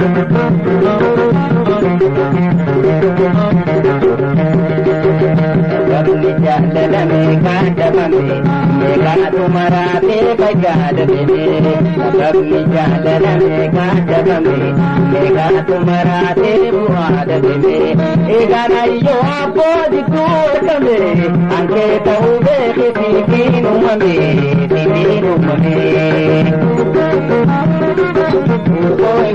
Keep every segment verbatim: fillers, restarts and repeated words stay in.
Sabni jaalalame kaadamame meeqaatu maraatee fayyadamame. Sabni jaalalame kaadamame meeqaatu maraatee bu'aadamame. Eegaan ayyoo abboo jidduu argame ankee ta'uu beeki sibiin uumame sibiin uumame. Oy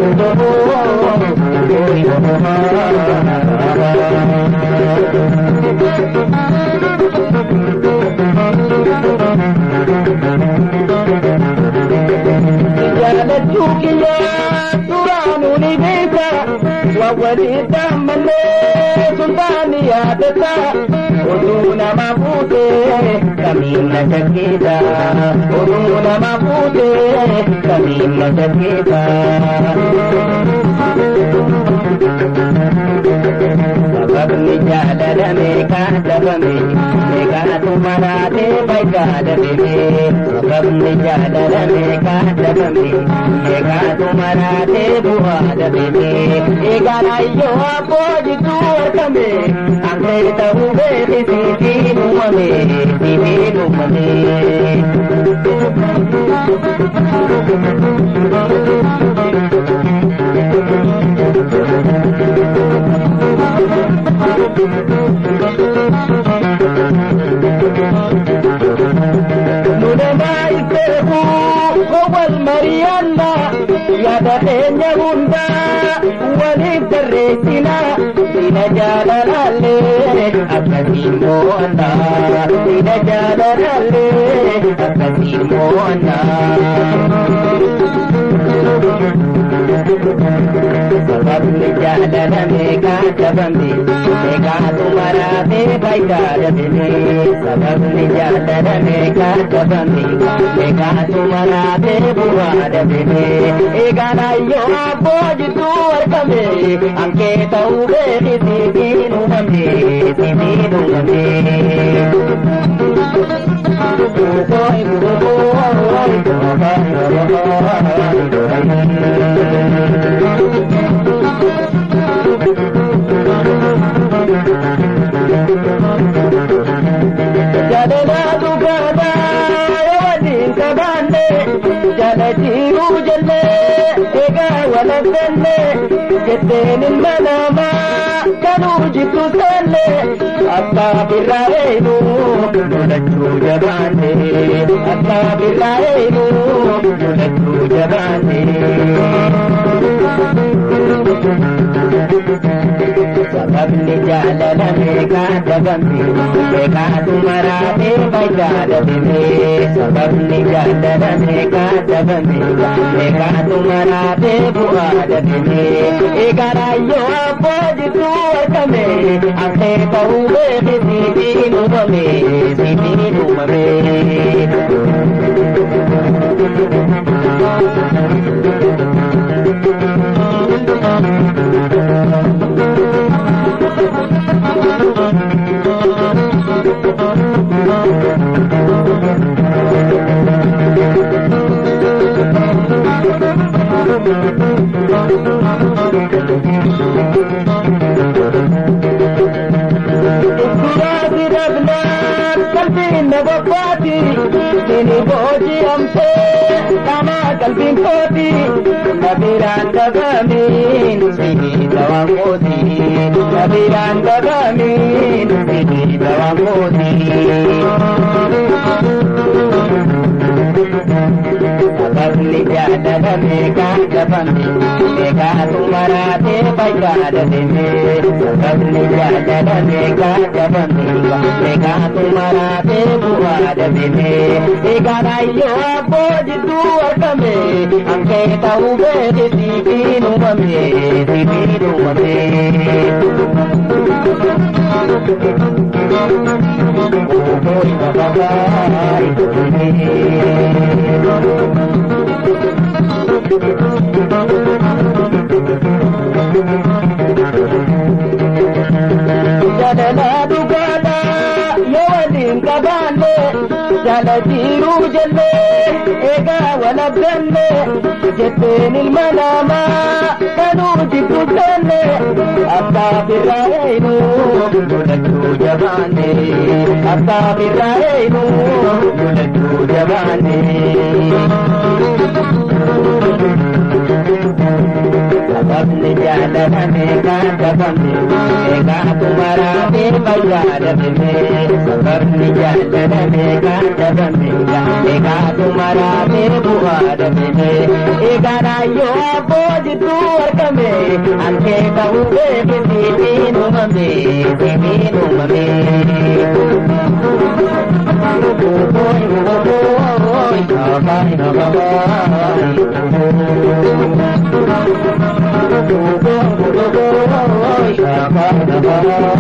jaalachuu kiyyaa duraanuu ni beeka wawwalii daammanee sultaani yaadata oduu nama fuutee kamiin na shakkiita oduu nama fuutee kamiin na shakkiita. Sabni jaalalame kaadamame meeqaatu maraatee fayyadamame. Sabni jaalalame kaadamame meeqaatu maraatee bu'aadamame. Eegaan ayyoo abboo jidduu argame ankee ta'uu beeki sibiin uumame sibiin uumame. Nunema iteku kowal Mariana yada enya hunda wali darresina ina jaalalale akkasin mo'anna ina jaalalale akkasin mo'anna. Sabni jaalalame kaadamame meeqaatu maraatee fayyadamame. Sabni jaalalame kaadamame meeqaatu maraatee bu'aadamame. Eegaan ayyoo abboo jidduu argame ankee ta'uu beeki sibiin uumame sibiin uumame. Jaalala dhugaadha yoo waliin qabaanne jaalachiiruu jennee eegaa walabbanne jetteen ilma namaa kanuu jittu taanne abbaa birraa eenu lolachuu jabaanne abbaa birraa eenu lolachuu jabaanne. Sabni jaalalame kaadamame meeqaatu maraatee fayyadamame. Sabni jaalalame kaadamame meeqaatu maraatee bu'aadamame. Eegaan ayyoo abboo jidduu argame ankee ta'uu beeki sibiin uumame sibiin uumame. Ini boji amte kama kalbin poti nabiran dagamin sini dawangoti nabiran dagamin sini dawangoti. Sabni jaalalame kaadamame meeqaatu maraatee fayyadamame. Sabni jaalalame kaadamame meeqaatu maraatee bu'aadamame. Eegaan ayyoo abboo jidduu argame ankee ta'uu beeki sibiin uumame sibiin uumame. Oboy babaay jaalala dhugaadha yoo waliin qabaanne jaalachiiruu jennee eegaa walabdanne jetteen ilma namaa kanuu jidduu seenne abbaaf irraa eeynu godhachuu jabaanne abbaaf irraa eeynu godhachuu jabaanne. Sababni jaalatame kan dhabame egaa tumaraafee fayyadamame. Sababni jaalatame kan dhabame egaa tumaraafee bu'aadamame. Egaa naayyoo abboo jidduu argame ankee ta'uu beeke siimiin uumame siimiin uumame. Oboy oboy nabai nabai. Oh, oh, oh, oh, oh, oh, oh, oh, oh, oh, oh, oh, oh,